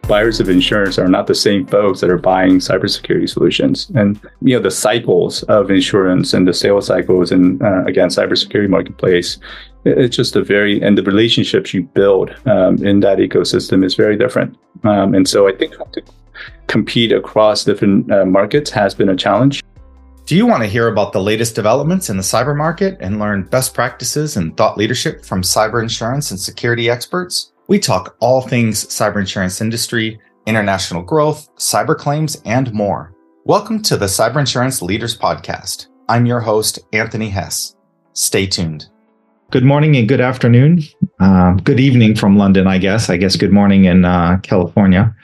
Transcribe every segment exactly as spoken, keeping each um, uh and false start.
buyers of insurance are not the same folks that are buying cybersecurity solutions. And, you know, the cycles of insurance and the sales cycles and, uh, again, cybersecurity marketplace, it's just a very, and the relationships you build um, in that ecosystem is very different. Um, and so I think to compete across different uh, markets has been a challenge. Do you want to hear about the latest developments in the cyber market and learn best practices and thought leadership from cyber insurance and security experts? We talk all things cyber insurance industry, international growth, cyber claims, and more. Welcome to the Cyber Insurance Leaders Podcast. I'm your host, Anthony Hess. Stay tuned. Good morning and good afternoon. Uh, good evening from London, I guess. I guess good morning in uh, California.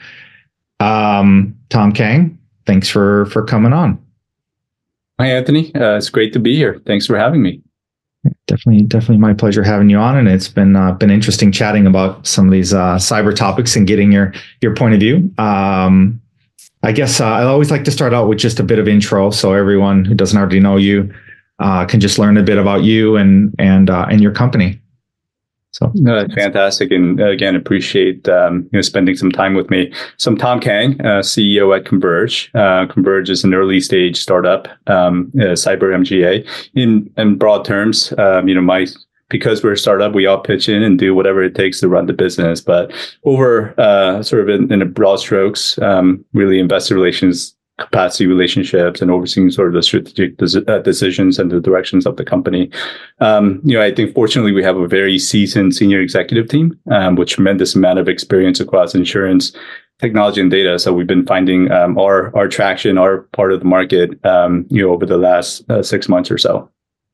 Um, Tom Kang, thanks for, for coming on. Hi, Anthony. Uh, it's great to be here. Thanks for having me. Definitely, definitely my pleasure having you on. And it's been uh, been interesting chatting about some of these uh, cyber topics and getting your your point of view. Um, I guess uh, I always like to start out with just a bit of intro, so everyone who doesn't already know you uh, can just learn a bit about you and and uh, and your company. So uh, fantastic, and uh, again, appreciate um, you know spending some time with me. So I'm Tom Kang, uh, C E O at Converge. Uh, Converge is an early stage startup, um, uh, cyber M G A. In in broad terms, um, you know, my because we're a startup, we all pitch in and do whatever it takes to run the business. But over uh, sort of in, in a broad strokes, um, really investor relations, capacity relationships, and overseeing sort of the strategic des- uh, decisions and the directions of the company. Um, you know, I think fortunately we have a very seasoned senior executive team um, with tremendous amount of experience across insurance, technology, and data. So we've been finding um, our our traction, our part of the market, um, you know, over the last uh, six months or so.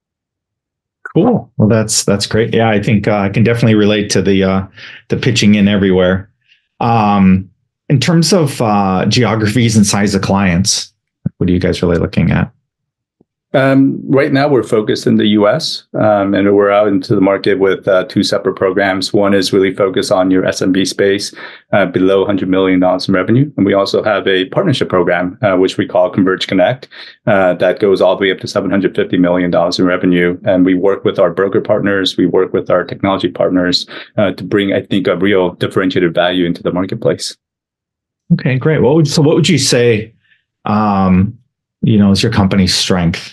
Cool. Well, that's that's great. Yeah, I think uh, I can definitely relate to the uh, the pitching in everywhere. Um, In terms of uh, geographies and size of clients, what are you guys really looking at? Um, right now, we're focused in the U S, um, and we're out into the market with uh, two separate programs. One is really focused on your S M B space, uh, below one hundred million dollars in revenue. And we also have a partnership program, uh, which we call Converge Connect, uh, that goes all the way up to seven hundred fifty million dollars in revenue. And we work with our broker partners, we work with our technology partners uh, to bring, I think, a real differentiated value into the marketplace. Okay, great. What would so what would you say, um, you know, is your company's strength?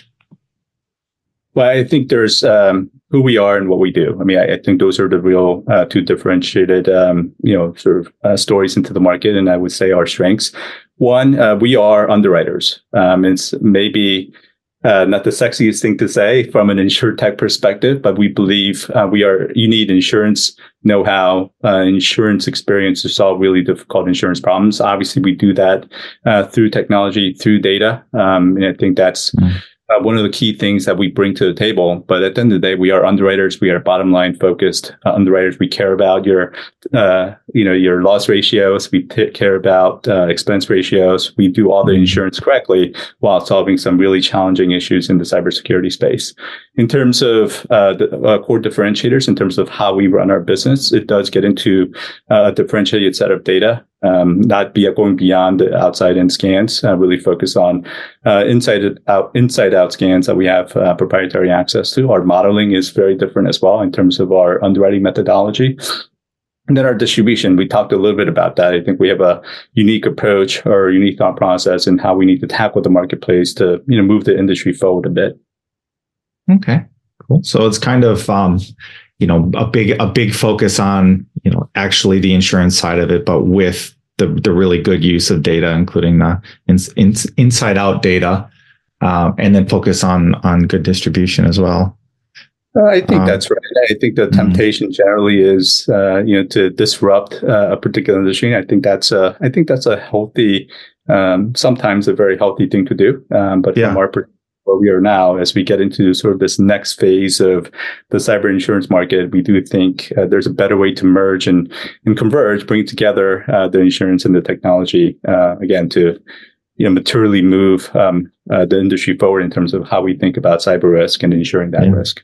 Well, I think there's um, who we are and what we do. I mean, I, I think those are the real uh, two differentiated, um, you know, sort of uh, stories into the market. And I would say our strengths. One, uh, we are underwriters. Um, it's maybe Uh, not the sexiest thing to say from an insurtech perspective, but we believe uh, we are. You need insurance know-how, uh, insurance experience to solve really difficult insurance problems. Obviously, we do that uh, through technology, through data, um, and I think that's mm. uh, one of the key things that we bring to the table. But at the end of the day, we are underwriters. We are bottom line focused uh, underwriters. We care about your, uh, you know, your loss ratios. We t- care about uh, expense ratios. We do all the insurance correctly while solving some really challenging issues in the cybersecurity space. In terms of uh, the uh, core differentiators, in terms of how we run our business, it does get into uh, a differentiated set of data. Um, not be going beyond the outside in scans, uh, really focus on uh, inside out inside out scans that we have uh, proprietary access to. Our modeling is very different as well in terms of our underwriting methodology. And then our distribution, we talked a little bit about that. I think we have a unique approach or unique thought process in how we need to tackle the marketplace to, you know, move the industry forward a bit. Okay, cool. So it's kind of, um, you know, a big a big focus on, you know, actually the insurance side of it, but with the the really good use of data, including the in, in, inside out data, uh, and then focus on on good distribution as well. Uh, I think um, that's right. I think the temptation mm-hmm. generally is, uh, you know, to disrupt uh, a particular industry. I think that's a, I think that's a healthy, um, sometimes a very healthy thing to do. Um, but yeah. from our perspective, where we are now, as we get into sort of this next phase of the cyber insurance market, we do think uh, there's a better way to merge and, and converge, bring together uh, the insurance and the technology, uh, again, to, you know, materially move um, uh, the industry forward in terms of how we think about cyber risk and insuring that yeah. risk.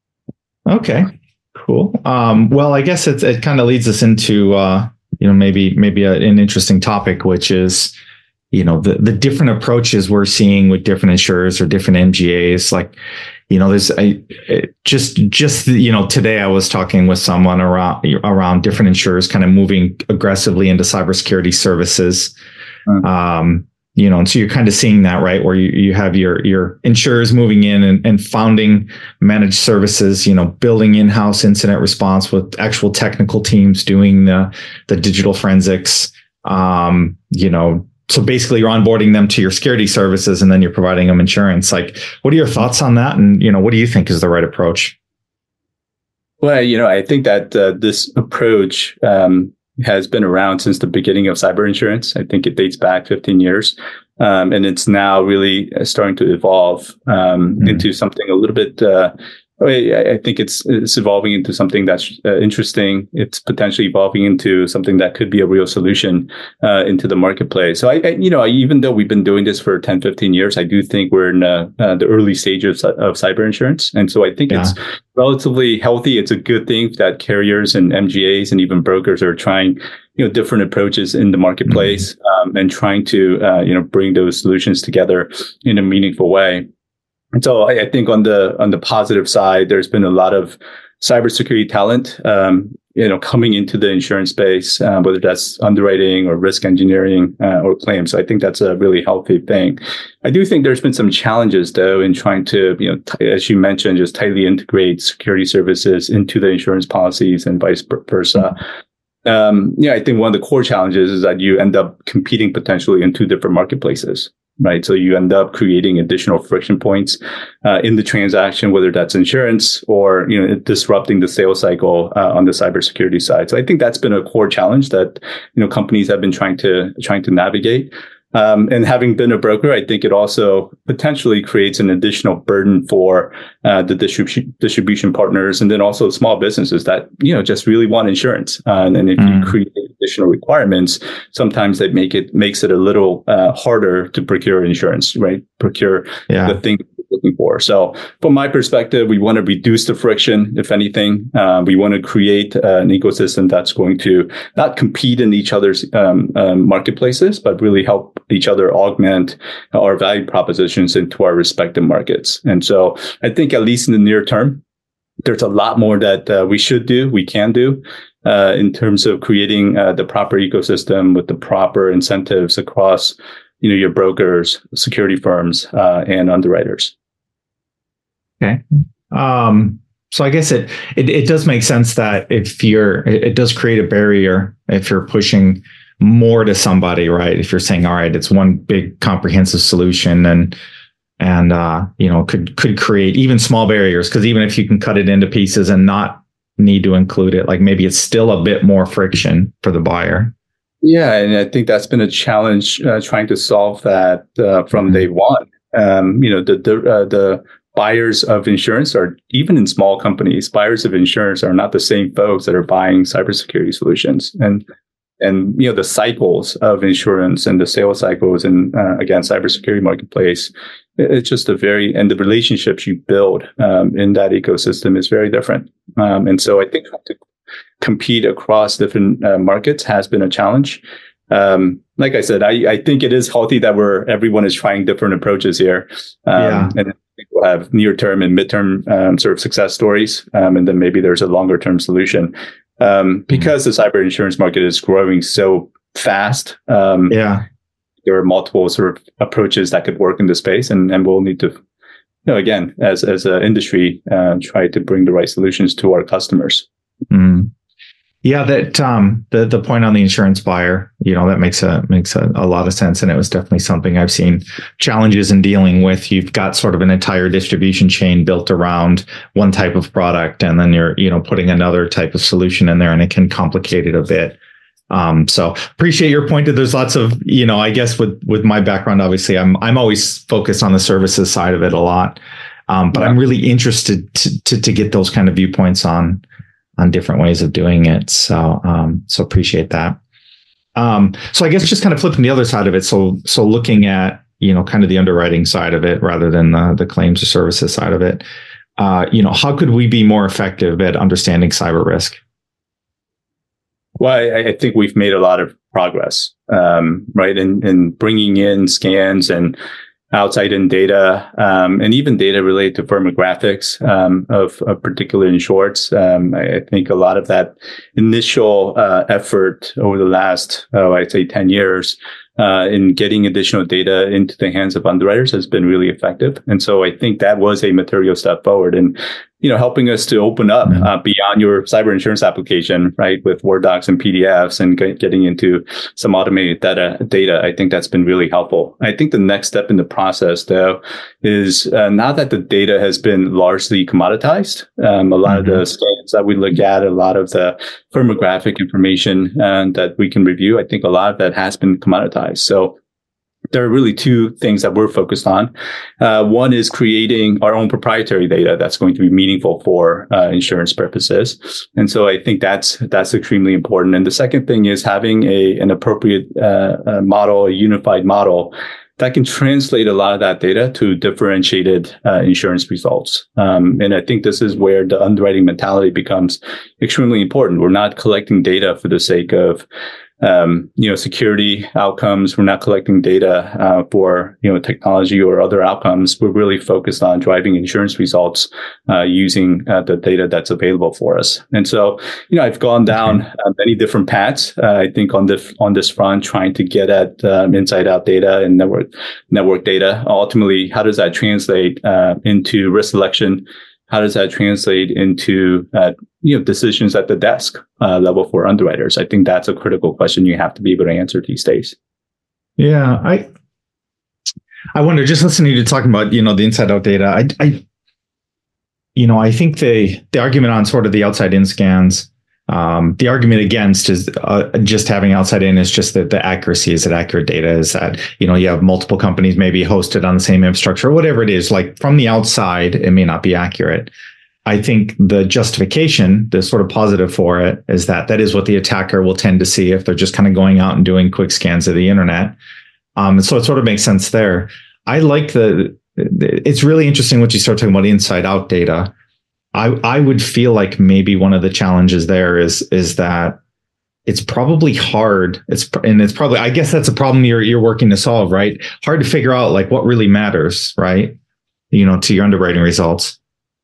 Okay, cool. Um, well, I guess it, it kind of leads us into, uh, you know, maybe maybe a, an interesting topic, which is, you know, the, the different approaches we're seeing with different insurers or different M G As. Like, you know, there's I, just just you know today I was talking with someone around around different insurers kind of moving aggressively into cybersecurity services. Mm. Um, you know, and so you're kind of seeing that, right? Where you, you have your your insurers moving in and, and founding managed services, you know, building in-house incident response with actual technical teams doing the the digital forensics. Um, you know, so basically you're onboarding them to your security services and then you're providing them insurance. Like, what are your thoughts on that? And, you know, what do you think is the right approach? Well, you know, I think that uh, this approach um, has been around since the beginning of cyber insurance. I think it dates back fifteen years. Um, and it's now really starting to evolve um, mm. into something a little bit, uh, I think it's it's evolving into something that's uh, interesting. It's potentially evolving into something that could be a real solution uh, into the marketplace. So, I, I, you know, even though we've been doing this for ten, fifteen years, I do think we're in uh, uh, the early stages of, of cyber insurance. And so I think yeah. it's relatively healthy. It's a good thing that carriers and M G As and even brokers are trying, you know, different approaches in the marketplace mm-hmm. um, and trying to, uh, you know, bring those solutions together in a meaningful way. And so I, I think on the on the positive side, there's been a lot of cybersecurity talent, um, you know, coming into the insurance space, uh, whether that's underwriting or risk engineering uh, or claims. So I think that's a really healthy thing. I do think there's been some challenges, though, in trying to, you know, t- as you mentioned, just tightly integrate security services into the insurance policies and vice versa. Um, yeah, I think one of the core challenges is that you end up competing potentially in two different marketplaces. Right. So you end up creating additional friction points uh, in the transaction, whether that's insurance or, you know, disrupting the sales cycle uh, on the cybersecurity side. So I think that's been a core challenge that, you know, companies have been trying to trying to navigate. Um, and having been a broker, I think it also potentially creates an additional burden for uh, the distribution distribution partners, and then also small businesses that, you know, just really want insurance. Uh, and if mm. you create additional requirements, sometimes that make it makes it a little uh, harder to procure insurance, right? Procure yeah. the thing you're looking for. So, from my perspective, we want to reduce the friction. If anything, uh, we want to create uh, an ecosystem that's going to not compete in each other's um, um, marketplaces, but really help each other augment our value propositions into our respective markets. And so I think at least in the near term, there's a lot more that uh, we should do, we can do uh, in terms of creating uh, the proper ecosystem with the proper incentives across, you know, your brokers, security firms, uh, and underwriters. Okay. Um, so I guess it, it it does make sense that if you're, it, it does create a barrier if you're pushing more to somebody, right? If you're saying, all right, it's one big comprehensive solution, and and uh, you know, could could create even small barriers, because even if you can cut it into pieces and not need to include it, like maybe it's still a bit more friction for the buyer. Yeah, and I think that's been a challenge uh, trying to solve that uh, from mm-hmm. day one. Um, you know, the the uh, the buyers of insurance are, even in small companies, buyers of insurance are not the same folks that are buying cybersecurity solutions. And And, you know, the cycles of insurance and the sales cycles and, uh, again, cybersecurity marketplace, it's just a very, and the relationships you build um, in that ecosystem is very different. Um, and so I think to compete across different uh, markets has been a challenge. Um, like I said, I, I think it is healthy that we're, everyone is trying different approaches here. Um, yeah. And I think we'll have near term and midterm um, sort of success stories. Um, and then maybe there's a longer term solution. Um, because mm-hmm. the cyber insurance market is growing so fast. Um, yeah. There are multiple sort of approaches that could work in the space, and, and we'll need to, you know, again, as, as an industry, uh, try to bring the right solutions to our customers. Mm. Yeah, that um, the the point on the insurance buyer, you know, that makes a makes a, a lot of sense, and it was definitely something I've seen challenges in dealing with. You've got sort of an entire distribution chain built around one type of product, and then you're you know putting another type of solution in there, and it can complicate it a bit. Um, so appreciate your point that there's lots of, you know, I guess with with my background, obviously, I'm I'm always focused on the services side of it a lot, um, but yeah. I'm really interested to, to to get those kind of viewpoints on. on different ways of doing it. So, um, so appreciate that. Um, so I guess just kind of flipping the other side of it. So, so looking at, you know, kind of the underwriting side of it rather than the, the claims or services side of it, uh, you know, how could we be more effective at understanding cyber risk? Well, I, I think we've made a lot of progress, um, right? In, in bringing in scans and, outside-in data, um, and even data related to firmographics um, of, of particular insureds. Um, I, I think a lot of that initial uh, effort over the last, oh, I'd say ten years uh, in getting additional data into the hands of underwriters has been really effective. And so I think that was a material step forward and, you know, helping us to open up uh, beyond your cyber insurance application, right, with Word docs and P D Fs and get, getting into some automated data, data. I think that's been really helpful. I think the next step in the process, though, is uh, now that the data has been largely commoditized, um, a lot mm-hmm. of the scans that we look at, a lot of the firmographic information uh, that we can review, I think a lot of that has been commoditized. So there are really two things that we're focused on. Uh, one is creating our own proprietary data that's going to be meaningful for uh, insurance purposes, and so I think that's that's extremely important. And the second thing is having a an appropriate uh, uh, model, a unified model that can translate a lot of that data to differentiated uh, insurance results. Um, and I think this is where the underwriting mentality becomes extremely important. We're not collecting data for the sake of Um, you know, security outcomes. We're not collecting data uh, for, you know, technology or other outcomes. We're really focused on driving insurance results uh, using uh, the data that's available for us. And so, you know, I've gone down uh, many different paths. Uh, I think on this on this front, trying to get at um, inside out data and network network data. Ultimately, how does that translate uh, into risk selection? How does that translate into uh, you know decisions at the desk uh, level for underwriters? I think that's a critical question you have to be able to answer these days. Yeah, I I wonder, just listening to you talking about you know the inside out data. I, I you know I think the the argument on sort of the outside in scans. Um, the argument against is uh, just having outside in is just that the accuracy. Is it accurate data? Is that, you know, you have multiple companies maybe hosted on the same infrastructure or whatever it is, like from the outside, it may not be accurate. I think the justification, the sort of positive for it is that that is what the attacker will tend to see if they're just kind of going out and doing quick scans of the internet. Um, so it sort of makes sense there. I like the, it's really interesting when you start talking about inside out data. I, I would feel like maybe one of the challenges there is is that it's probably hard. It's and it's probably I guess that's a problem you're you're working to solve, right? Hard to figure out like what really matters, right? You know, to your underwriting results.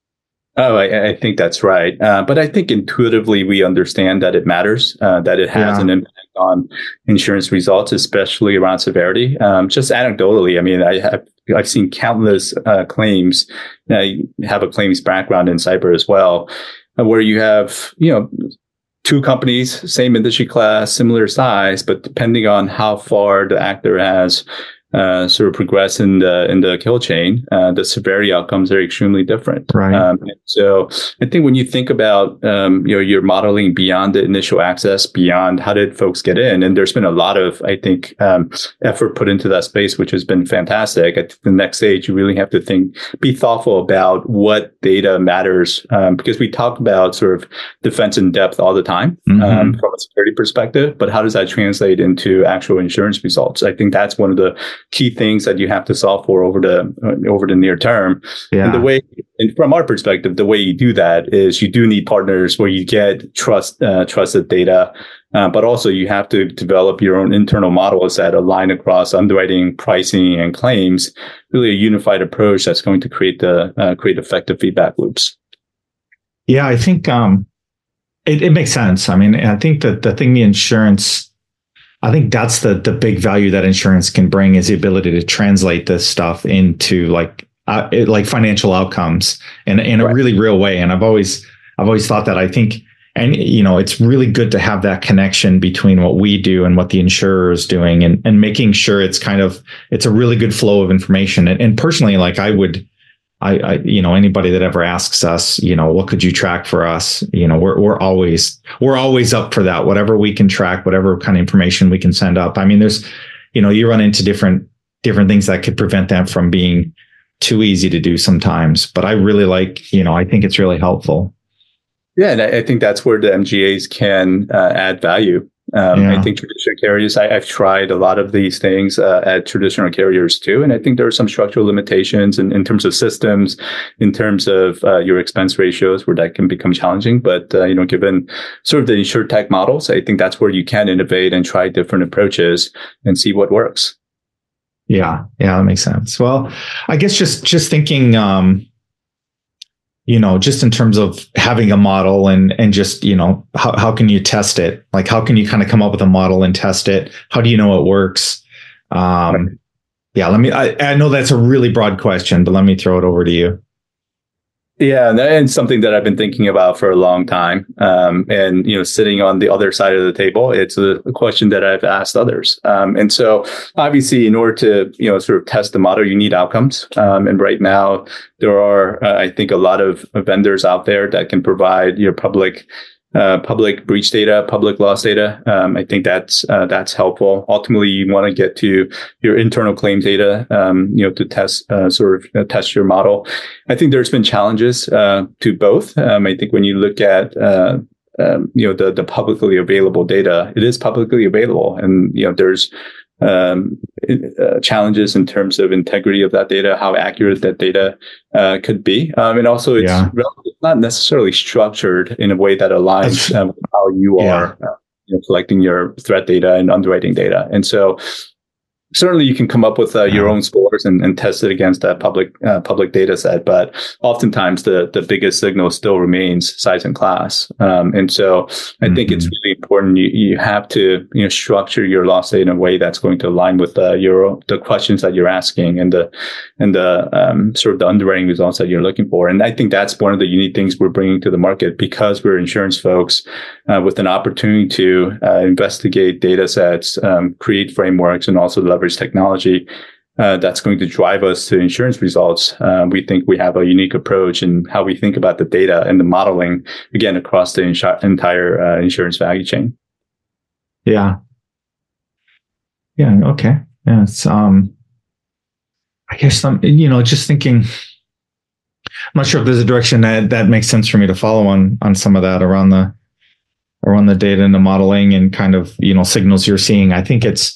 Oh, I, I think that's right. Uh, but I think intuitively we understand that it matters, uh, that it has yeah. an impact on insurance results, especially around severity. Um, just anecdotally, I mean, I have I've seen countless uh, claims. I have a claims background in cyber as well, uh, where you have, you know, two companies, same industry class, similar size, but depending on how far the actor has uh, sort of progressed in the in the kill chain, uh, the severity outcomes are extremely different. Right. Um, so I think when you think about um, you know you're modeling beyond the initial access, beyond how did folks get in, and there's been a lot of I think um, effort put into that space, which has been fantastic. At the next stage, you really have to think, be thoughtful about what data matters, um, because we talk about sort of defense in depth all the time mm-hmm. um, from a security perspective, but how does that translate into actual insurance results? I think that's one of the key things that you have to solve for over the uh, over the near term. Yeah. And the way, and from our perspective, the way you do that is you do need partners where you get trust uh, trusted data, uh, but also you have to develop your own internal models that align across underwriting, pricing, and claims. Really, a unified approach that's going to create the uh, create effective feedback loops. Yeah, I think um, it, it makes sense. I mean, I think that the thing the insurance. I think that's the the big value that insurance can bring is the ability to translate this stuff into like uh, it, like financial outcomes in in a right. really real way. And I've always I've always thought that I think and you know it's really good to have that connection between what we do and what the insurer is doing and and making sure it's kind of it's a really good flow of information. And, and personally, like I would. I, I, you know, anybody that ever asks us, you know, what could you track for us? You know, we're we're always we're always up for that. Whatever we can track, whatever kind of information we can send up. I mean, there's, you know, you run into different different things that could prevent that from being too easy to do sometimes. But I really like, you know, I think it's really helpful. Yeah, and I, I think that's where the M G As can uh, add value. Um, yeah. I think traditional carriers, I, I've tried a lot of these things uh, at traditional carriers too. And I think there are some structural limitations in, in terms of systems, in terms of uh, your expense ratios where that can become challenging. But, uh, you know, given sort of the insurtech models, I think that's where you can innovate and try different approaches and see what works. Yeah. Yeah. That makes sense. Well, I guess just, just thinking, um, you know, just in terms of having a model and, and just, you know, how, how can you test it? Like, how can you kind of come up with a model and test it? How do you know it works? Um, right. Yeah, let me, I, I know that's a really broad question, but let me throw it over to you. Yeah, and something that I've been thinking about for a long time. Um, and, you know, sitting on the other side of the table, it's a, a question that I've asked others. Um, and so obviously, in order to, you know, sort of test the model, you need outcomes. Um, and right now, there are, uh, I think, a lot of vendors out there that can provide your public Uh, public breach data, public loss data. Um, I think that's uh, that's helpful. Ultimately, you want to get to your internal claims data, um, you know, to test uh, sort of uh, test your model. I think there's been challenges uh, to both. Um, I think when you look at uh, um, you know the the publicly available data, it is publicly available, and you know there's um, uh, challenges in terms of integrity of that data, how accurate that data uh, could be. Um, and also it's yeah. not necessarily structured in a way that aligns um, with how you yeah. are uh, you know, collecting your threat data and underwriting data. And so certainly you can come up with uh, your own scores and, and test it against that public uh, public data set, but oftentimes the the biggest signal still remains size and class. Um, and so I mm-hmm. think it's really important you you have to you know structure your loss data in a way that's going to align with uh, your the questions that you're asking and the and the um, sort of the underwriting results that you're looking for. And I think that's one of the unique things we're bringing to the market because we're insurance folks uh, with an opportunity to uh, investigate data sets, um, create frameworks, and also leverage technology uh, that's going to drive us to insurance results. Uh, we think we have a unique approach in how we think about the data and the modeling, again, across the insur- entire uh, insurance value chain. Yeah. Yeah. Okay. Yeah. It's, um, I guess I'm, you know, just thinking, I'm not sure if there's a direction that, that makes sense for me to follow on, on some of that around the, around the data and the modeling and kind of, you know, signals you're seeing. I think it's,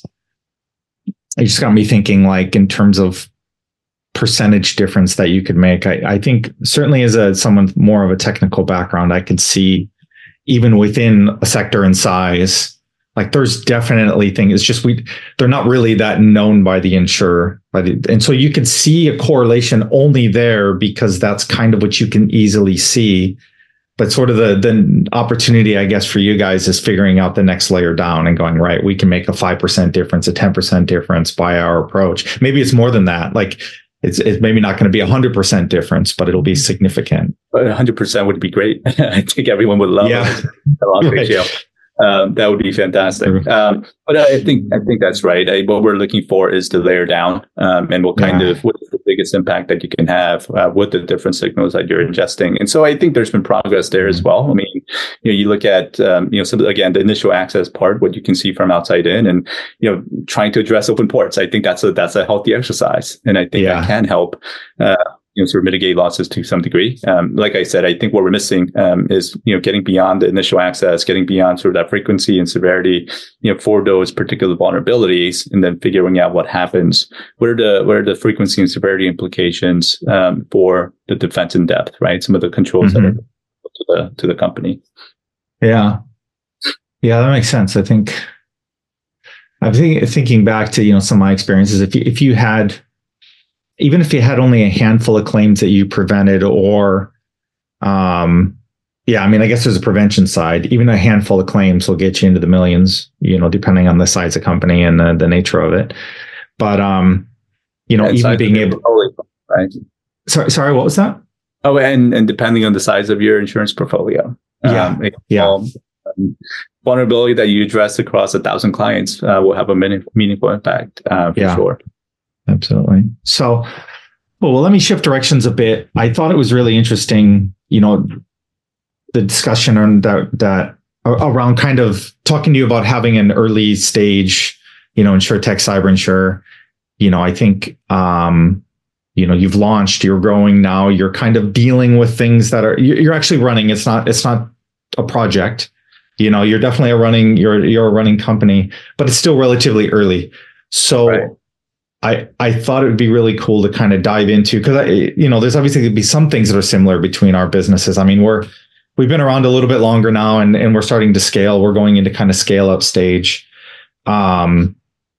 it just got me thinking like in terms of percentage difference that you could make. I, I think certainly as a, someone more of a technical background, I could see even within a sector and size, like there's definitely things, it's just, we, they're not really that known by the insurer. By the, and so you can see a correlation only there because that's kind of what you can easily see. But sort of the, the opportunity, I guess, for you guys is figuring out the next layer down and going, right, we can make a five percent difference, a ten percent difference by our approach. Maybe it's more than that. Like it's, it's maybe not going to be a hundred percent difference, but it'll be significant. A hundred percent would be great. I think everyone would love yeah. it. Loss ratio. Right. Um, that would be fantastic. Um, but I think I think that's right. I, what we're looking for is to layer down, um, and what kind yeah. of what is the biggest impact that you can have uh, with the different signals that you're ingesting. And so I think there's been progress there as well. I mean, you know, you look at um, you know, some again the initial access part, what you can see from outside in, and you know, trying to address open ports. I think that's a that's a healthy exercise, and I think yeah. that can help. Uh, you know, sort of mitigate losses to some degree. Um, like I said, I think what we're missing um, is, you know, getting beyond the initial access, getting beyond sort of that frequency and severity, you know, for those particular vulnerabilities, and then figuring out what happens. What are the what are the frequency and severity implications um, for the defense in depth, right? Some of the controls mm-hmm. that are to the to the company. Yeah, yeah, that makes sense. I think I'm thinking thinking back to you know some of my experiences. If you if you had even if you had only a handful of claims that you prevented or, um, yeah, I mean, I guess there's a prevention side, even a handful of claims will get you into the millions, you know, depending on the size of company and the, the nature of it. But, um, you know, and even being able, right. sorry, sorry, what was that? Oh, and, and depending on the size of your insurance portfolio. Yeah. Um, yeah. Um, vulnerability that you address across a thousand clients uh, will have a meaning, meaningful impact uh, for yeah. sure. Absolutely. So, well, well, let me shift directions a bit. I thought it was really interesting, you know, the discussion on that, that around kind of talking to you about having an early stage, you know, InsurTech cyber insurer. You know, I think, um, you know, you've launched, you're growing now, you're kind of dealing with things that are, you're actually running. It's not, it's not a project, you know, you're definitely a running, you're, you're a running company, but it's still relatively early. So, right. I, I thought it would be really cool to kind of dive into, because I, you know, there's obviously going to be some things that are similar between our businesses. I mean, we're, we've been around a little bit longer now and, and we're starting to scale. We're going into kind of scale up stage. Um,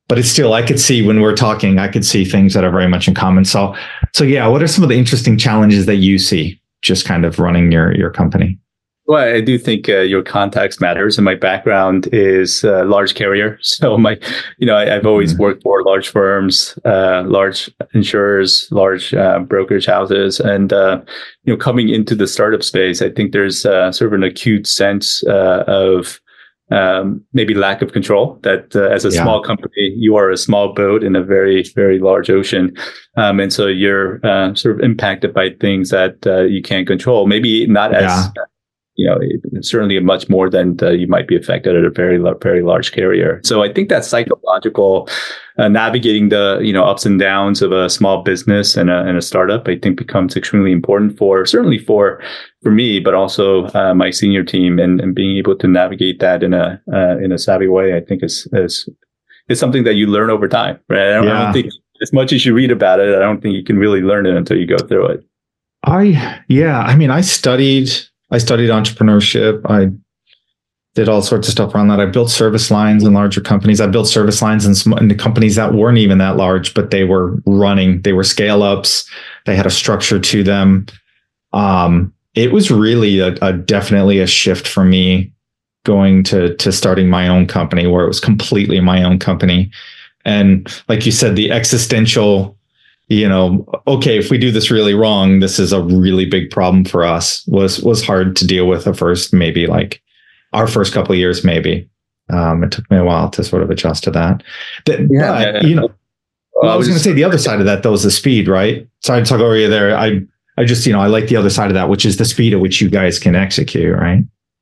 but it's still, I could see when we're talking, I could see things that are very much in common. So, so yeah, what are some of the interesting challenges that you see just kind of running your, your company? Well, I do think uh, your context matters, and my background is uh, large carrier. So my, you know, I, I've always mm-hmm. worked for large firms, uh, large insurers, large uh, brokerage houses, and uh, you know, coming into the startup space, I think there's uh, sort of an acute sense uh, of um, maybe lack of control. That uh, as a yeah. small company, you are a small boat in a very, very large ocean, um, and so you're uh, sort of impacted by things that uh, you can't control. Maybe not as yeah. you know, certainly much more than uh, you might be affected at a very, very large carrier. So I think that psychological uh, navigating the, you know, ups and downs of a small business and a, and a startup, I think becomes extremely important for, certainly for, for me, but also uh, my senior team, and, and being able to navigate that in a, uh, in a savvy way, I think is, is, is something that you learn over time, right? I don't, yeah. I don't think as much as you read about it, I don't think you can really learn it until you go through it. I, yeah, I mean, I studied, I studied entrepreneurship. I did all sorts of stuff around that. I built service lines in larger companies. I built service lines in, sm- in the companies that weren't even that large, but they were running. They were scale ups. They had a structure to them. Um, it was really a, a definitely a shift for me going to to starting my own company, where it was completely my own company. And like you said, the existential, you know, okay, if we do this really wrong, this is a really big problem for us, was was hard to deal with at first, maybe like our first couple of years, maybe. Um, it took me a while to sort of adjust to that. That yeah, but, yeah, yeah. you know, well, I was going to say the other side of that, though, is the speed, right? Sorry to talk over you there. I, I just, you know, I like the other side of that, which is the speed at which you guys can execute, right?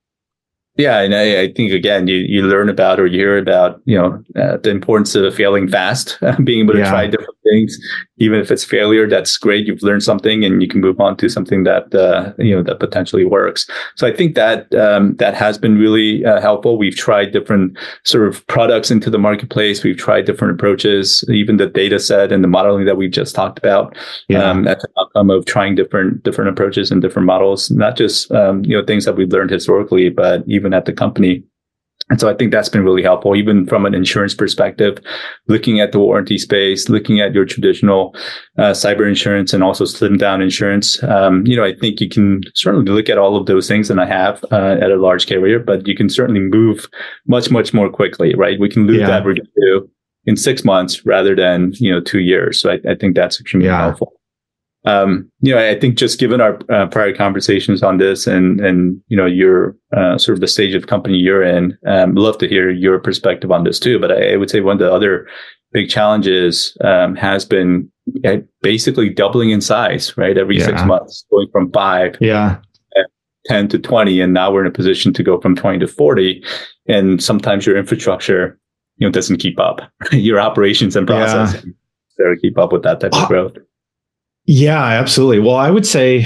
Yeah, and I, I think again, you you learn about or you hear about, you know, uh, the importance of failing fast, being able to yeah. try different things, even if it's failure. That's great. You've learned something, and you can move on to something that uh, you know that potentially works. So I think that um, that has been really uh, helpful. We've tried different sort of products into the marketplace. We've tried different approaches, even the data set and the modeling that we just talked about. Yeah. Um, that's an outcome of trying different different approaches and different models, not just um, you know things that we've learned historically, but even even at the company. And so I think that's been really helpful, even from an insurance perspective, looking at the warranty space, looking at your traditional uh, cyber insurance and also slim down insurance. Um, you know, I think you can certainly look at all of those things, and I have uh, at a large carrier, but you can certainly move much, much more quickly, right? We can lose yeah. that review in six months rather than, you know, two years. So I, I think that's extremely yeah. helpful. Um, you know, I think just given our uh, prior conversations on this and, and, you know, your, uh, sort of the stage of company you're in, um, love to hear your perspective on this too. But I, I would say one of the other big challenges, um, has been uh, basically doubling in size, right? Every yeah. six months, going from five, yeah, ten to twenty. And now we're in a position to go from twenty to forty. And sometimes your infrastructure, you know, doesn't keep up. Your operations and process yeah. to keep up with that type of growth. Yeah, absolutely. Well, I would say,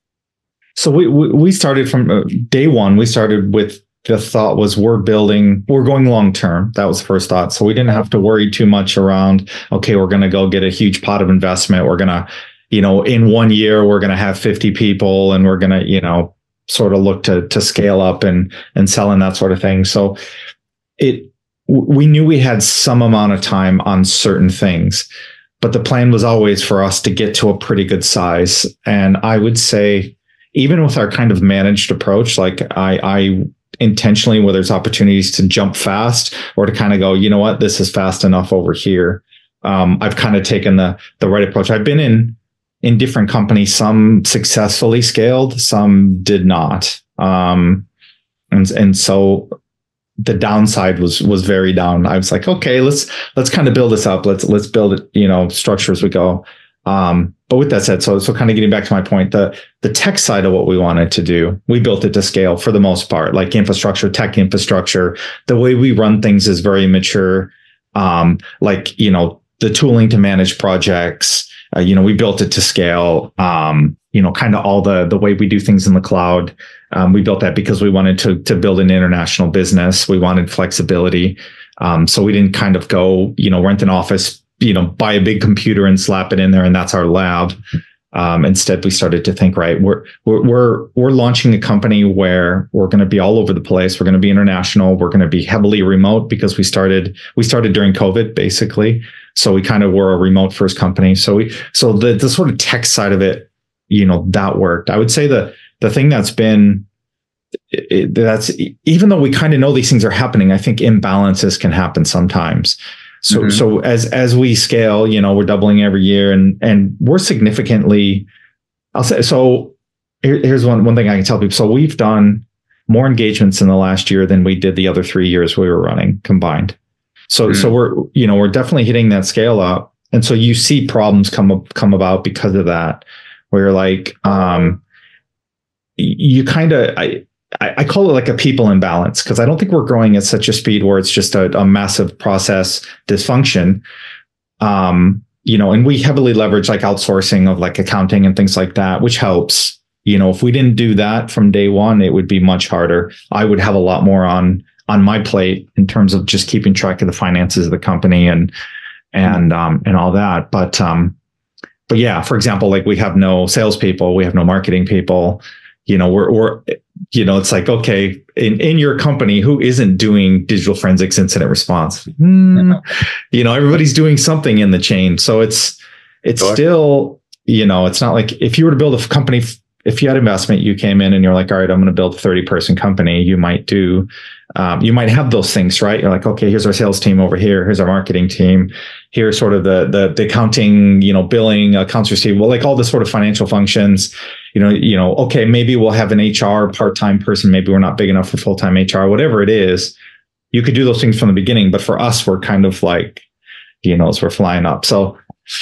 so we, we, we started from uh, day one, we started with the thought was we're building, we're going long-term. That was the first thought. So we didn't have to worry too much around, okay, we're going to go get a huge pot of investment. We're going to, you know, in one year, we're going to have fifty people and we're going to, you know, sort of look to, to scale up and, and sell and that sort of thing. So it, we knew we had some amount of time on certain things. But the plan was always for us to get to a pretty good size. And I would say, even with our kind of managed approach, like I, I intentionally, where there's opportunities to jump fast or to kind of go, you know what, this is fast enough over here. Um, I've kind of taken the the right approach. I've been in in different companies, some successfully scaled, some did not. Um, and and so the downside was was very down. I was like, okay, let's let's kind of build this up. Let's let's build it, you know, structure as we go. Um, but with that said, so so kind of getting back to my point, the the tech side of what we wanted to do, we built it to scale for the most part, like infrastructure, tech infrastructure. The way we run things is very mature. Um, like, you know, the tooling to manage projects, uh, you know, we built it to scale. Um, you know, kind of all the the way we do things in the cloud. Um, we built that because we wanted to to build an international business. We wanted flexibility. Um, so we didn't kind of go, you know, rent an office, you know, buy a big computer and slap it in there, and that's our lab. Um, instead, we started to think, right, we're we're we're we're launching a company where we're going to be all over the place. We're going to be international. We're going to be heavily remote because we started we started during COVID, basically. So we kind of were a remote first company. So we so the the sort of tech side of it, you know, that worked. I would say the the thing that's been it, that's even though we kind of know these things are happening, I think imbalances can happen sometimes. So, mm-hmm. so as, as we scale, you know, we're doubling every year and, and we're significantly, I'll say, so here, here's one, one thing I can tell people. So we've done more engagements in the last year than we did the other three years we were running combined. So, mm-hmm. so we're, you know, we're definitely hitting that scale up. And so you see problems come up, come about because of that, where you're like, um, you kind of, I, I call it like a people imbalance because I don't think we're growing at such a speed where it's just a, a massive process dysfunction. Um, you know, and we heavily leverage like outsourcing of like accounting and things like that, which helps. You know, if we didn't do that from day one, it would be much harder. I would have a lot more on on my plate in terms of just keeping track of the finances of the company and and um, and all that. But um, but yeah, for example, like we have no salespeople, we have no marketing people. You know, we're, we're, you know, it's like, okay, in, in your company, who isn't doing digital forensics incident response? Mm, you know, everybody's doing something in the chain. So it's, it's sure. still, you know, it's not like if you were to build a company, if you had investment, you came in and you're like, all right, I'm going to build a thirty person company. You might do, um, you might have those things, right? You're like, okay, here's our sales team over here. Here's our marketing team. Here's sort of the, the, the accounting, you know, billing, accounts receivable, like all the sort of financial functions. You know, you know, okay, maybe we'll have an H R part-time person. Maybe we're not big enough for full-time H R, whatever it is. You could do those things from the beginning, but for us, we're kind of like, you know, as we're flying up. So,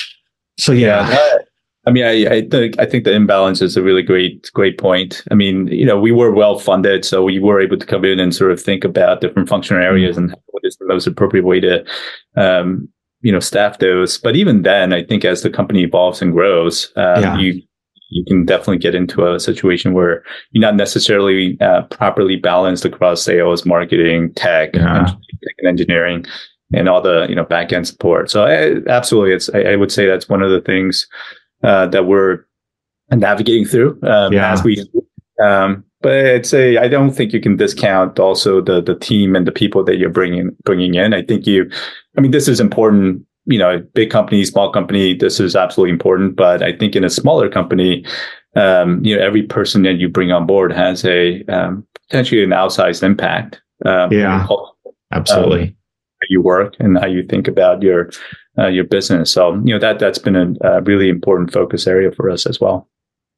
so yeah. yeah I mean, I, I think I think the imbalance is a really great, great point. I mean, you know, we were well funded, so we were able to come in and sort of think about different functional areas and what is the most appropriate way to, um, you know, staff those. But even then, I think as the company evolves and grows, um, yeah. you you can definitely get into a situation where you're not necessarily uh, properly balanced across sales, marketing, tech, yeah. tech and engineering, and all the you know back end support. So I, absolutely, it's I, I would say that's one of the things. Uh, that we're navigating through um, yeah. as we, um, but I'd say I don't think you can discount also the the team and the people that you're bringing bringing in. I think you, I mean, this is important. You know, big company, small company, this is absolutely important. But I think in a smaller company, um, you know, every person that you bring on board has a um, potentially an outsized impact. Um, yeah, absolutely. Um, how you work and how you think about your. Uh, your business. So, you know, that, that's been a, a really important focus area for us as well.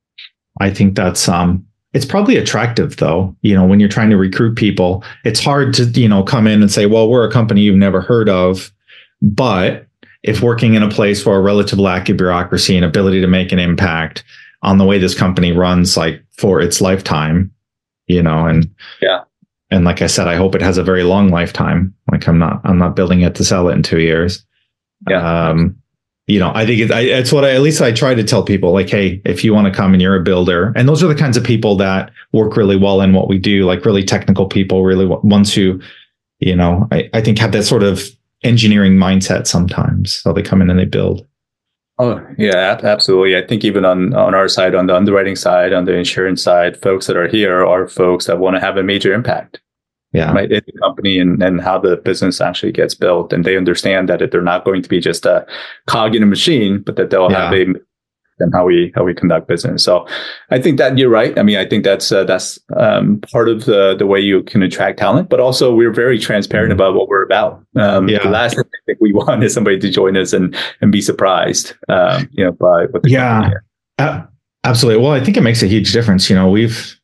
I think that's, um, it's probably attractive though. You know, when you're trying to recruit people, it's hard to, you know, come in and say, well, we're a company you've never heard of, but if working in a place where a relative lack of bureaucracy and ability to make an impact on the way this company runs, like for its lifetime, you know, and yeah. And like I said, I hope it has a very long lifetime. Like I'm not, I'm not building it to sell it in two years. Yeah. Um, you know, I think it, I, it's what I, at least I try to tell people like, hey, if you want to come and you're a builder, and those are the kinds of people that work really well in what we do, like really technical people, really ones who, you know, I, I think have that sort of engineering mindset sometimes. So they come in and they build. Oh, yeah, absolutely. I think even on, on our side, on the underwriting side, on the insurance side, folks that are here are folks that want to have a major impact. Yeah. Right, in the company and, and how the business actually gets built. And they understand that they're not going to be just a cog in a machine, but that they'll yeah. have a and how we how we conduct business. So I think that you're right. I mean, I think that's uh, that's um, part of the the way you can attract talent, but also we're very transparent mm-hmm. about what we're about. Um, yeah. The last thing I think we want is somebody to join us and and be surprised, um, you know, by what the yeah, uh, absolutely. Well, I think it makes a huge difference. You know, we've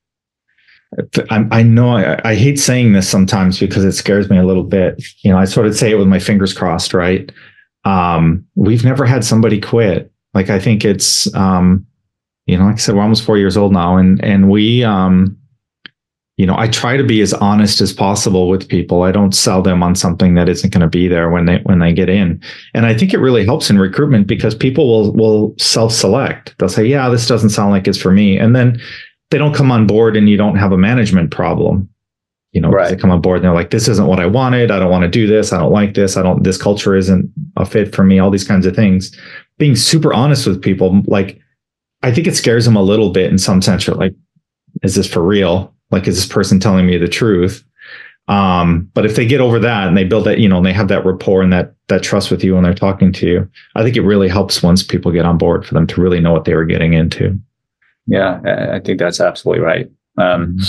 I, I know I, I hate saying this sometimes because it scares me a little bit. You know, I sort of say it with my fingers crossed, right? Um, we've never had somebody quit. Like, I think it's, um, you know, like I said, we're almost four years old now. And, and we, um, you know, I try to be as honest as possible with people. I don't sell them on something that isn't going to be there when they, when they get in. And I think it really helps in recruitment because people will, will self-select. They'll say, yeah, this doesn't sound like it's for me. And then they don't come on board and you don't have a management problem. You know, right. They come on board and they're like, this isn't what I wanted. I don't want to do this. I don't like this. I don't, this culture isn't a fit for me. All these kinds of things. Being super honest with people, like I think it scares them a little bit in some sense. You're like, is this for real? Like, is this person telling me the truth? Um, but if they get over that and they build that, you know, and they have that rapport and that that trust with you when they're talking to you, I think it really helps once people get on board for them to really know what they were getting into. Yeah, I think that's absolutely right. Um,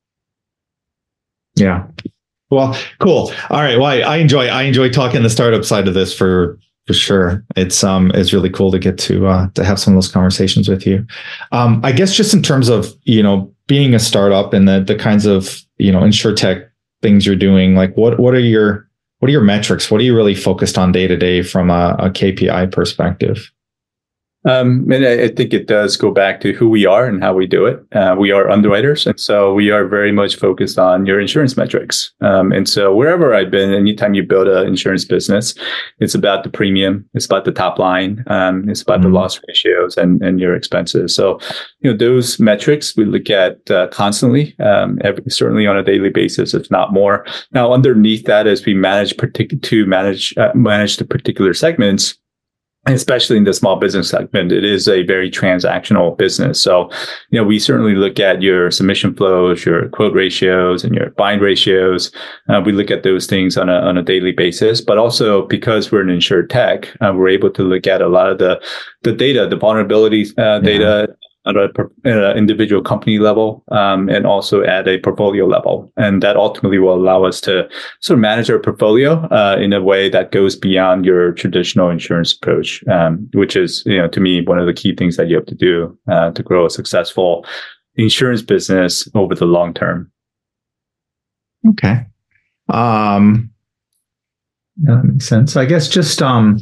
yeah. Well, cool. All right. Well, I, I enjoy I enjoy talking the startup side of this for for sure. It's um it's really cool to get to uh, to have some of those conversations with you. Um, I guess just in terms of, you know, being a startup and the the kinds of, you know, InsurTech things you're doing, like what what are your what are your metrics? What are you really focused on day to day from a, a K P I perspective? Um, and I, I think it does go back to who we are and how we do it. Uh, we are underwriters, and so we are very much focused on your insurance metrics. Um, and so wherever I've been, anytime you build an insurance business, it's about the premium, it's about the top line, um, it's about mm-hmm. the loss ratios and, and your expenses. So, you know, those metrics we look at uh, constantly, um, every, certainly on a daily basis, if not more. Now, underneath that, as we manage partic- to manage uh, manage the particular segments, especially in the small business segment, it is a very transactional business. So, you know, we certainly look at your submission flows, your quote ratios, and your bind ratios. Uh, we look at those things on a on a daily basis. But also, because we're an InsurTech, uh, we're able to look at a lot of the the data, the vulnerability uh, data. Yeah. At an individual company level, um, and also at a portfolio level. And that ultimately will allow us to sort of manage our portfolio uh, in a way that goes beyond your traditional insurance approach, um, which is, you know, to me, one of the key things that you have to do uh, to grow a successful insurance business over the long term. Okay. Um, yeah, that makes sense. I guess just, um,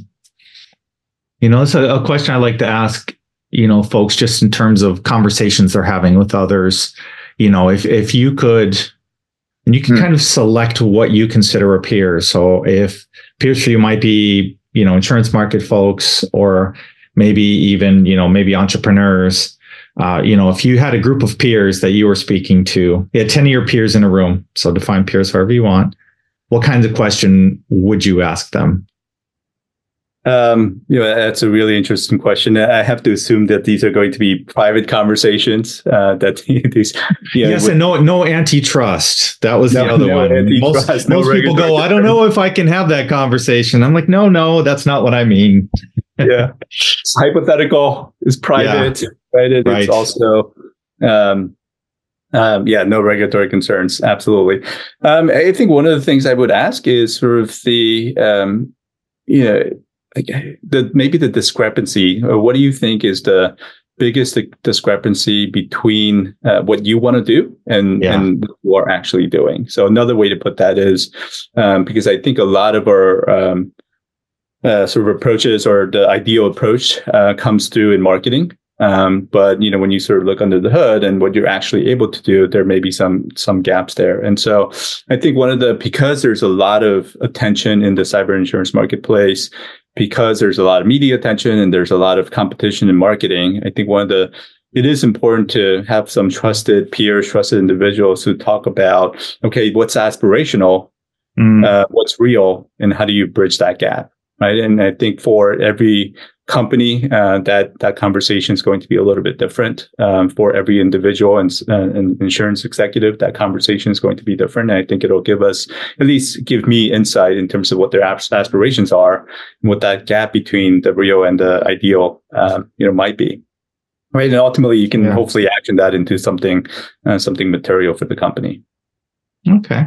you know, it's a, a question I like to ask, you know, folks, just in terms of conversations they're having with others. You know, if if you could, and you can hmm. kind of select what you consider a peer. So if peers for you might be, you know, insurance market folks, or maybe even, you know, maybe entrepreneurs. Uh, you know, if you had a group of peers that you were speaking to, you had ten of your peers in a room. So define peers however you want. What kinds of question would you ask them? Um, you know, that's a really interesting question. I have to assume that these are going to be private conversations. Uh, that these, you know, yes, with, and no, no antitrust. That was no, the other no one. Most, no most people go, I don't know if I can have that conversation. I'm like, no, no, that's not what I mean. Yeah, it's hypothetical. It's private. Yeah. Right. It, right. It's also, um, um, yeah, no regulatory concerns. Absolutely. Um, I think one of the things I would ask is sort of the, um, you know. Like the maybe the discrepancy. Or what do you think is the biggest discrepancy between uh, what you want to do and yeah. and what you are actually doing? So another way to put that is um, because I think a lot of our um, uh, sort of approaches or the ideal approach uh, comes through in marketing. Um, but you know, when you sort of look under the hood and what you're actually able to do, there may be some some gaps there. And so I think one of the because there's a lot of attention in the cyber insurance marketplace, because there's a lot of media attention and there's a lot of competition in marketing, I think one of the it is important to have some trusted peers, trusted individuals who talk about, okay, what's aspirational, mm. uh, what's real, and how do you bridge that gap, right? And I think for every company, uh, that that conversation is going to be a little bit different. Um, for every individual and, uh, and insurance executive, that conversation is going to be different. And I think it'll give us, at least give me insight in terms of what their aspirations are and what that gap between the real and the ideal, um, you know, might be. Right. And ultimately, you can yeah. hopefully action that into something, uh, something material for the company. Okay.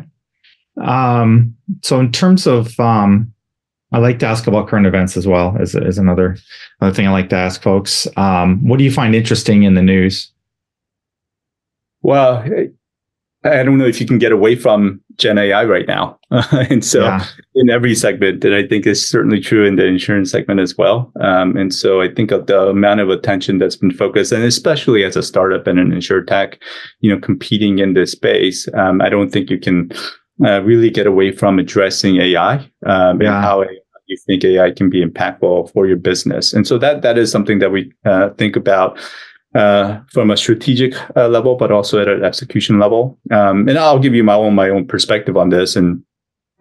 Um, so in terms of, um, I like to ask about current events as well as, as another, another thing I like to ask folks. Um, what do you find interesting in the news? Well, I don't know if you can get away from Gen A I right now. Uh, and so yeah. in every segment, that I think is certainly true in the insurance segment as well. Um, and so I think of the amount of attention that's been focused, and especially as a startup and an InsurTech, you know, competing in this space, um, I don't think you can uh, really get away from addressing A I um, yeah. and how you think A I can be impactful for your business. And so that that is something that we uh, think about uh, from a strategic uh, level, but also at an execution level. Um, and I'll give you my own my own perspective on this. And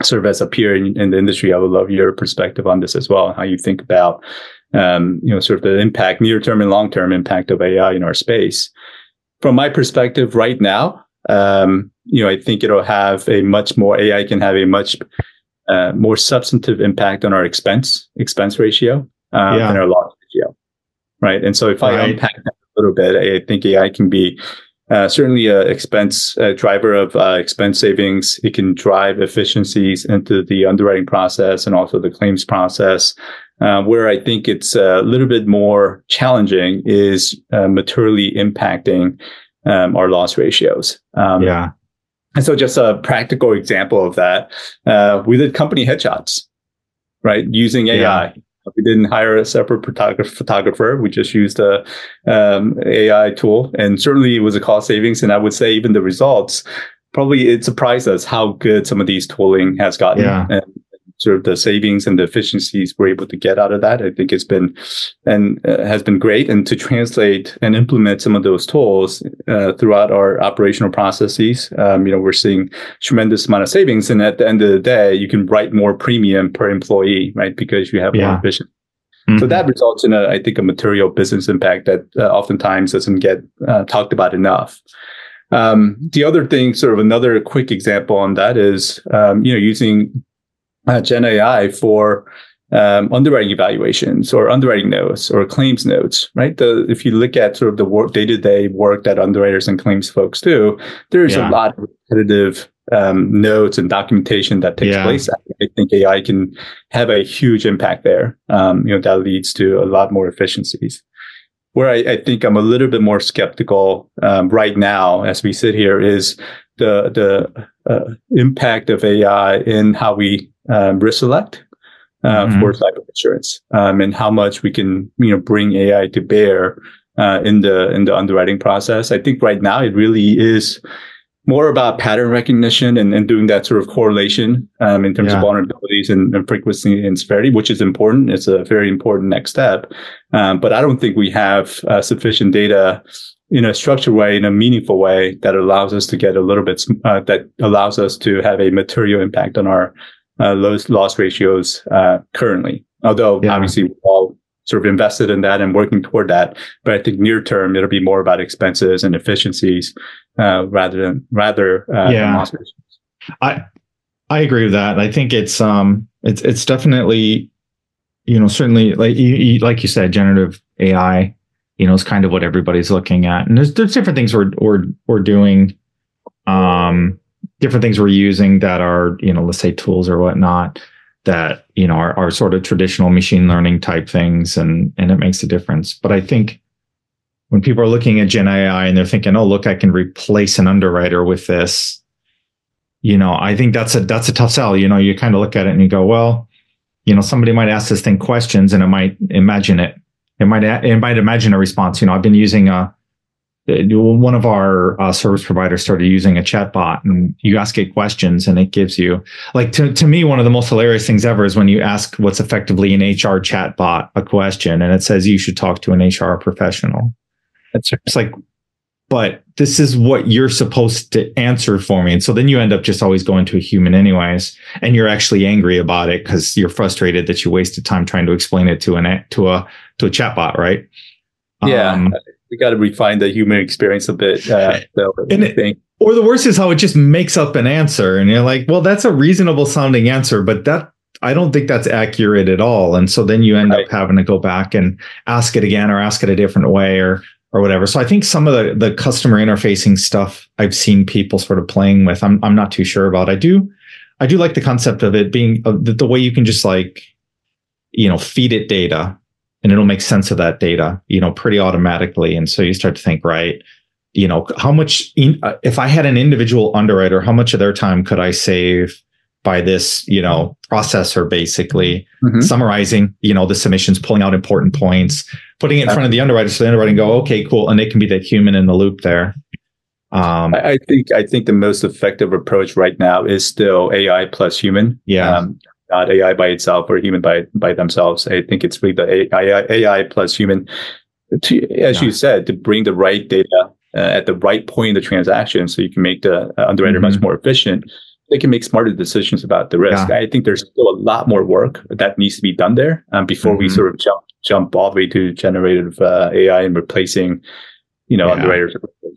sort of as a peer in, in the industry, I would love your perspective on this as well. How you think about, um, you know, sort of the impact, near term and long term impact of A I in our space. From my perspective, right now, um, you know, I think it'll have a much more A I can have a much uh, more substantive impact on our expense expense ratio uh, Yeah. than our loss ratio, right? And so if I Right. unpack that a little bit, I think A I can be Uh, certainly a expense uh, driver of uh, expense savings. It can drive efficiencies into the underwriting process and also the claims process. Uh, where I think it's a little bit more challenging is uh, materially impacting um, our loss ratios. Um, Yeah. And so just a practical example of that, uh, we did company headshots, right? Using A I. Yeah. We didn't hire a separate photographer. photographer. We just used a um, A I tool, and certainly it was a cost savings. And I would say even the results, probably it surprised us how good some of these tooling has gotten. Yeah. And sort of the savings and the efficiencies we're able to get out of that, I think it's been and uh, has been great. And to translate and implement some of those tools uh, throughout our operational processes, um, you know, we're seeing tremendous amount of savings. And at the end of the day, you can write more premium per employee, right? Because you have Yeah. more efficient. Mm-hmm. So that results in a, I think, a material business impact that uh, oftentimes doesn't get uh, talked about enough. Um, the other thing, sort of another quick example on that is, um, you know, using Uh, Gen A I for um, underwriting evaluations or underwriting notes or claims notes, right? The, if you look at sort of the work, day-to-day work that underwriters and claims folks do, there's Yeah. a lot of repetitive um, notes and documentation that takes Yeah. place. I think A I can have a huge impact there. Um, you know, that leads to a lot more efficiencies. Where I, I think I'm a little bit more skeptical um, right now, as we sit here, is the the uh, impact of A I in how we um, risk select uh, Mhm. for cyber insurance, um, and how much we can, you know, bring A I to bear uh, in the in the underwriting process. I think right now it really is more about pattern recognition and, and doing that sort of correlation um, in terms Yeah. of vulnerabilities and, and frequency and severity, which is important. It's a very important next step. Um, but I don't think we have uh, sufficient data in a structured way, in a meaningful way that allows us to get a little bit, uh, that allows us to have a material impact on our uh, loss, loss ratios uh, currently. Although Yeah. obviously we're all sort of invested in that and working toward that. But I think near term, it'll be more about expenses and efficiencies uh, rather than rather uh, Yeah. than loss ratios. I I agree with that. I think it's um it's it's definitely, you know, certainly like you, you like you said, generative A I, you know, is kind of what everybody's looking at. And there's there's different things we're we're we're doing, um, different things we're using that are, you know, let's say tools or whatnot that, you know, are, are sort of traditional machine learning type things, and and it makes a difference. But I think when people are looking at Gen A I and they're thinking, oh, look, I can replace an underwriter with this, you know, I think that's a that's a tough sell. You know, you kind of look at it and you go, well, you know, somebody might ask this thing questions and it might imagine it. It might it might imagine a response. You know, I've been using a one of our uh, service providers started using a chat bot, and you ask it questions and it gives you, like, to, to me, one of the most hilarious things ever is when you ask what's effectively an H R chat bot a question and it says you should talk to an H R professional. That's It's like, but this is what you're supposed to answer for me. And so then you end up just always going to a human anyways, and you're actually angry about it because you're frustrated that you wasted time trying to explain it to an to a to a chatbot, right? Yeah, Um, we got to refine the human experience a bit. Uh, so And I it- think, or the worst is how it just makes up an answer, and you're like, well, that's a reasonable sounding answer, but that I don't think that's accurate at all. And so then you end Right. up having to go back and ask it again or ask it a different way or or whatever. So I think some of the, the customer interfacing stuff I've seen people sort of playing with, I'm I'm not too sure about. I do I do like the concept of it being uh, the, the way you can just like, you know, feed it data and it'll make sense of that data, you know, pretty automatically. And so you start to think, right, you know, how much in, uh, if I had an individual underwriter, how much of their time could I save by this, you know, processor basically Mhm. summarizing, you know, the submissions, pulling out important points, putting it in front of the underwriter so the underwriter can go, okay, cool. And it can be that human in the loop there. Um, I, I think I think the most effective approach right now is still A I plus human. Yeah. Um, not A I by itself or human by by themselves. I think it's really the A I, A I plus human. To, as Yeah. you said, to bring the right data uh, at the right point in the transaction, so you can make the uh, underwriter Mhm. much more efficient. they can make smarter decisions about the risk. Yeah. I think there's still a lot more work that needs to be done there um, before mm-hmm. we sort of jump jump all the way to generative uh, A I and replacing, you know, yeah. underwriters.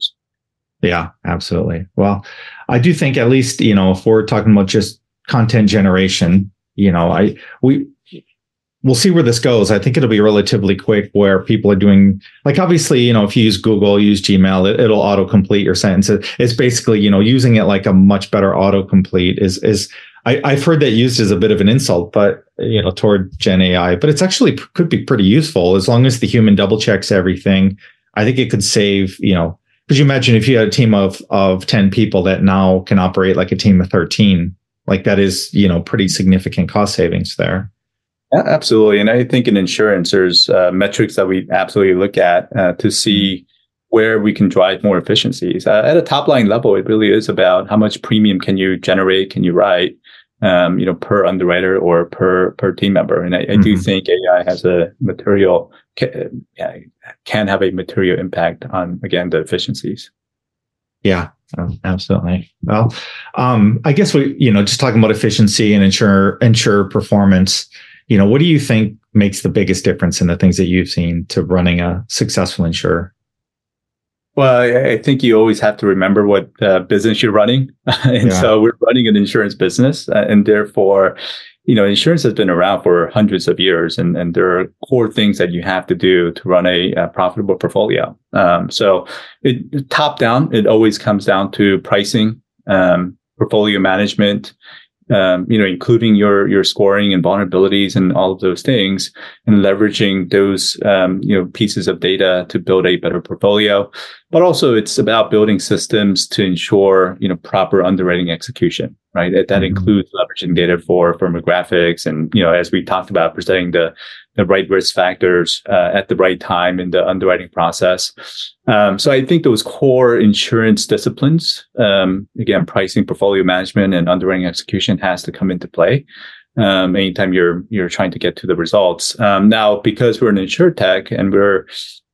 Yeah, absolutely. Well, I do think at least, you know, if we're talking about just content generation, you know, I we we'll see where this goes. I think it'll be relatively quick where people are doing, like, obviously, you know, if you use Google, use Gmail, it, it'll autocomplete your sentences. It's basically, you know, using it like a much better autocomplete is, is I, I've heard that used as a bit of an insult, but, you know, toward Gen A I, but it's actually could be pretty useful as long as the human double checks everything. I think it could save, you know, could you imagine if you had a team of, of ten people that now can operate like a team of thirteen, like that is, you know, pretty significant cost savings there. Absolutely. And I think in insurance, there's uh, metrics that we absolutely look at uh, to see where we can drive more efficiencies. Uh, at a top line level, it really is about how much premium can you generate, can you write, um, you know, per underwriter or per per team member. And I, I mm-hmm. do think A I has a material, can, can have a material impact on, again, the efficiencies. Yeah, um, absolutely. Well, um, I guess we, you know, just talking about efficiency and insure, insure performance, you know, what do you think makes the biggest difference in the things that you've seen to running a successful insurer? Well, I think you always have to remember what uh, business you're running. and yeah. so we're running an insurance business. Uh, and therefore, you know, insurance has been around for hundreds of years. And, and there are core things that you have to do to run a, a profitable portfolio. Um, so it, top down, it always comes down to pricing, um, portfolio management, Um, you know, including your your scoring and vulnerabilities and all of those things, and leveraging those um, you know pieces of data to build a better portfolio. But also, it's about building systems to ensure you know proper underwriting execution. Right, that mm-hmm. includes leveraging data for firmographics, and you know, as we talked about, presenting the the right risk factors uh, at the right time in the underwriting process. Um, so I think those core insurance disciplines, um, again, pricing, portfolio management, and underwriting execution has to come into play um, anytime you're you're trying to get to the results. Um, now, because we're an insurtech and we're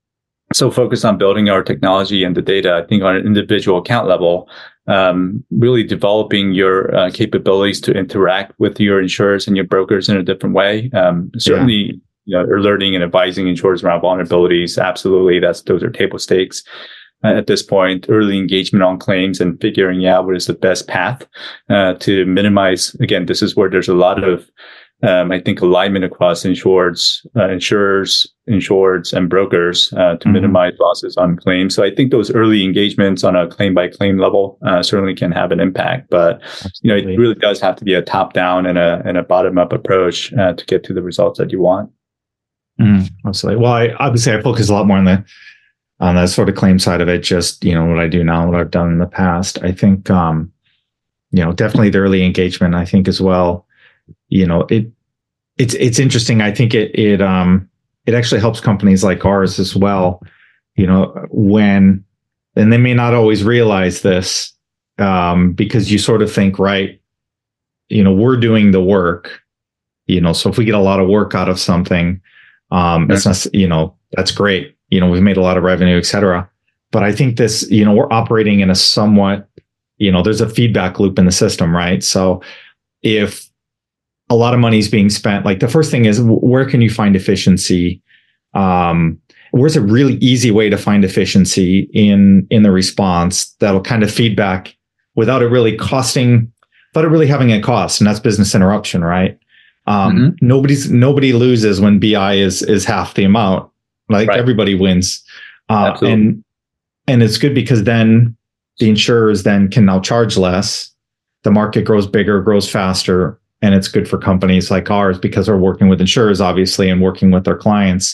so focused on building our technology and the data, I think on an individual account level, um, really developing your uh, capabilities to interact with your insurers and your brokers in a different way. Um, certainly, yeah. you know, alerting and advising insurers around vulnerabilities. Absolutely, that's those are table stakes uh, at this point. Early engagement on claims and figuring out what is the best path uh, to minimize. Again, this is where there's a lot of Um, I think alignment across insureds, uh, insurers, insureds, and brokers uh, to mm-hmm. minimize losses on claims. So I think those early engagements on a claim by claim level uh, certainly can have an impact. But Absolutely. you know, it really does have to be a top down and a and a bottom up approach uh, to get to the results that you want. Mm, absolutely. Well, I obviously I focus a lot more on the on the sort of claim side of it. Just you know what I do now, what I've done in the past. I think um, you know definitely the early engagement. I think as well. You know, it it's it's interesting. I think it it um it actually helps companies like ours as well. You know, when and they may not always realize this um, because you sort of think, right, you know, we're doing the work. You know, so if we get a lot of work out of something, um, yeah. it's not, you know, that's great. You know, we've made a lot of revenue, et cetera. But I think this, you know, we're operating in a somewhat, you know, there's a feedback loop in the system, right? So if a lot of money is being spent, like the first thing is, where can you find efficiency? Um, where's a really easy way to find efficiency in, in the response that'll kind of feedback without it really costing, without it really having a cost, and that's business interruption, right? Um, mm-hmm. Nobody's, nobody loses when B I is, is half the amount. Like right. everybody wins. Uh, and, and it's good because then the insurers then can now charge less. The market grows bigger, grows faster. And it's good for companies like ours because we're working with insurers, obviously, and working with their clients.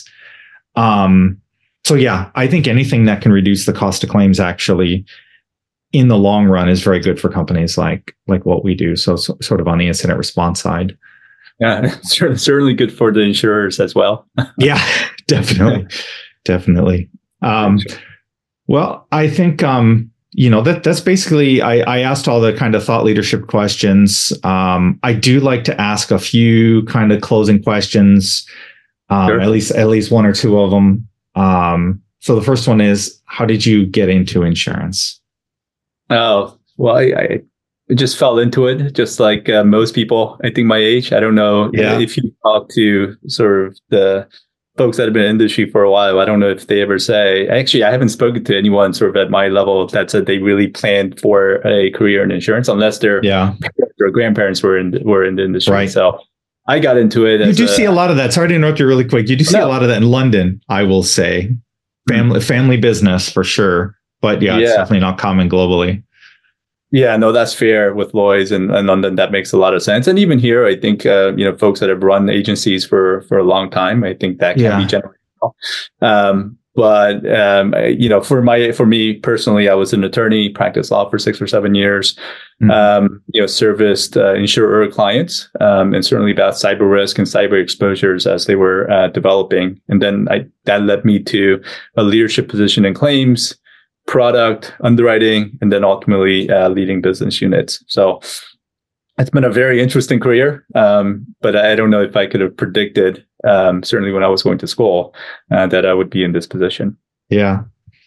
Um, so, yeah, I think anything that can reduce the cost of claims actually in the long run is very good for companies like like what we do. So, so sort of on the incident response side. Yeah, certainly good for the insurers as well. Yeah, definitely. Definitely. Um, well, I think... Um, You know, that that's basically, I, I asked all the kind of thought leadership questions. Um, I do like to ask a few kind of closing questions, um, sure. at least at least one or two of them. Um, so the first one is, how did you get into insurance? Oh, well, I, I just fell into it, just like uh, most people, I think my age. I don't know yeah. if you talk to sort of the folks that have been in the industry for a while. I don't know if they ever say, actually, I haven't spoken to anyone sort of at my level that said they really planned for a career in insurance, unless their yeah. parents or grandparents were in, were in the industry. Right. So I got into it. You as do a, see a lot of that. Sorry to interrupt you really quick. You do see no. a lot of that in London, I will say. Family, family business for sure. But yeah, it's Yeah. definitely not common globally. Yeah, no, that's fair with Lloyd's and, and London. That makes a lot of sense. And even here, I think, uh, you know, folks that have run agencies for, for a long time, I think that can Yeah. be generational. Um, but, um, you know, for my, for me personally, I was an attorney, practiced law for six or seven years, mm-hmm. um, you know, serviced uh, insurer clients, um, and certainly about cyber risk and cyber exposures as they were uh, developing. And then I, that led me to a leadership position in claims, product, underwriting, and then ultimately uh, leading business units. So it's been a very interesting career, um, but I don't know if I could have predicted, um, certainly when I was going to school, uh, that I would be in this position. Yeah,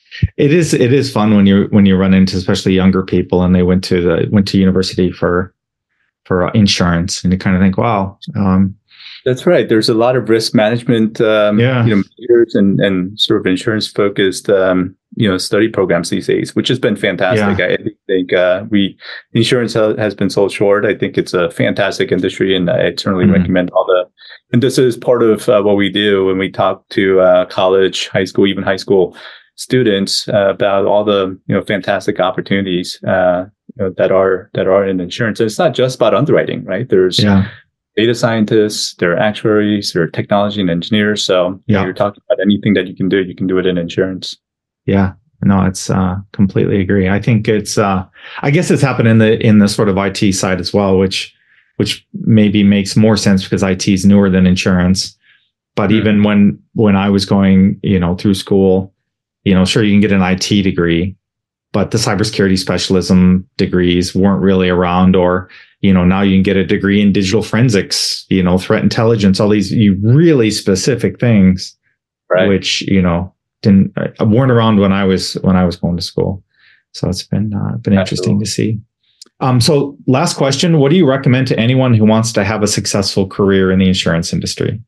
it is. It is fun when you when you run into especially younger people and they went to the went to university for for insurance, and you kind of think, wow. Um, That's right. There's a lot of risk management, um, yeah. you know, majors and and sort of insurance focused, um, you know, study programs these days, which has been fantastic. Yeah. I think uh, we insurance ha- has been sold short. I think it's a fantastic industry, and I certainly mm-hmm. recommend all the. And this is part of uh, what we do when we talk to uh, college, high school, even high school students uh, about all the you know fantastic opportunities uh, you know, that are that are in insurance. And it's not just about underwriting, right? There's yeah. data scientists, there are actuaries, there are technology and engineers. So yeah. you're talking about anything that you can do, you can do it in insurance. Yeah, no, it's uh, completely agree. I think it's, uh, I guess it's happened in the in the sort of I T side as well, which which maybe makes more sense because I T is newer than insurance. But mm-hmm. even when when I was going, you know, through school, you know, sure you can get an I T degree, but the cybersecurity specialism degrees weren't really around. Or you know, now you can get a degree in digital forensics, you know, threat intelligence, all these you really specific things, right. which you know. Didn't uh, weren't around when I was when I was going to school, so it's been uh, been interesting Absolutely. to see. Um, so, last question: what do you recommend to anyone who wants to have a successful career in the insurance industry?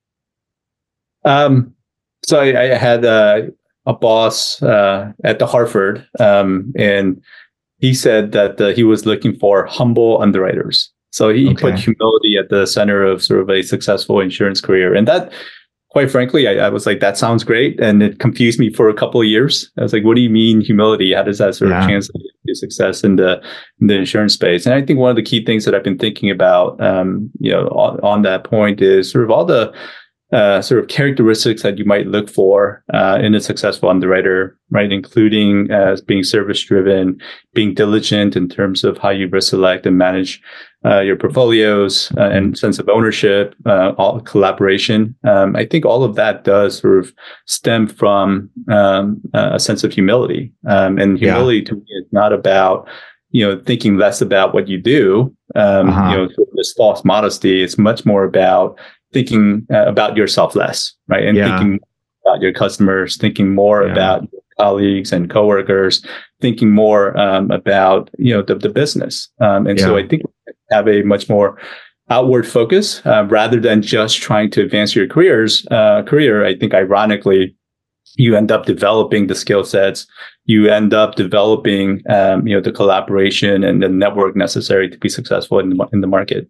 Um, so I, I had uh, a boss uh, at the Hartford, um, and he said that uh, he was looking for humble underwriters. So he okay. put humility at the center of sort of a successful insurance career, and that. Quite frankly, I, I was like, that sounds great. And it confused me for a couple of years. I was like, what do you mean humility? How does that sort yeah. of translate to success in the, in the insurance space? And I think one of the key things that I've been thinking about, um, you know, on, on that point is sort of all the uh, sort of characteristics that you might look for uh, in a successful underwriter, right? Including uh, being service driven, being diligent in terms of how you risk select and manage Uh, your portfolios uh, and sense of ownership, uh, all collaboration. Um, I think all of that does sort of stem from um, a sense of humility. Um, and humility yeah. to me is not about, you know, thinking less about what you do, um, uh-huh. you know, sort of this false modesty. It's much more about thinking uh, about yourself less, right? And yeah. thinking about your customers, thinking more yeah. about your colleagues and coworkers, thinking more um, about, you know, the, the business. Um, and yeah. so I think have a much more outward focus uh, rather than just trying to advance your careers uh, career. I think ironically, you end up developing the skill sets. You end up developing, um, you know, the collaboration and the network necessary to be successful in the, in the market.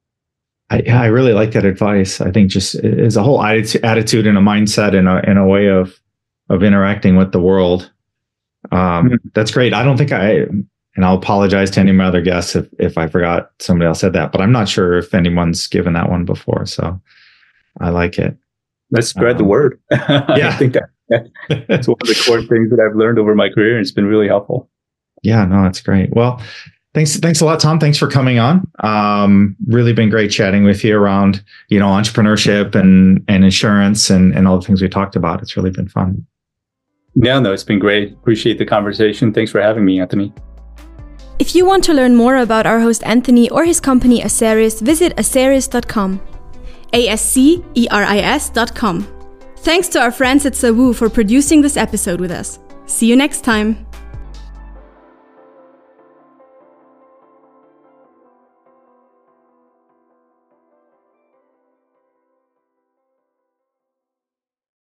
I, I really like that advice. I think just as a whole attitude and a mindset and a, and a way of of interacting with the world. Um, mm-hmm. That's great. I don't think I. And I'll apologize to any of my other guests if, if I forgot somebody else said that, but I'm not sure if anyone's given that one before. So I like it. Let's spread um, the word. Yeah. I think that, that's one of the core things that I've learned over my career, and it's been really helpful. Yeah, no, that's great. Well, thanks. Thanks a lot, Tom. Thanks for coming on. Um, really been great chatting with you around, you know, entrepreneurship and, and insurance and, and all the things we talked about. It's really been fun. Yeah, no, it's been great. Appreciate the conversation. Thanks for having me, Anthony. If you want to learn more about our host Anthony or his company Aseris, visit aseris dot com. A S C E R I S dot com. Thanks to our friends at Sawu for producing this episode with us. See you next time.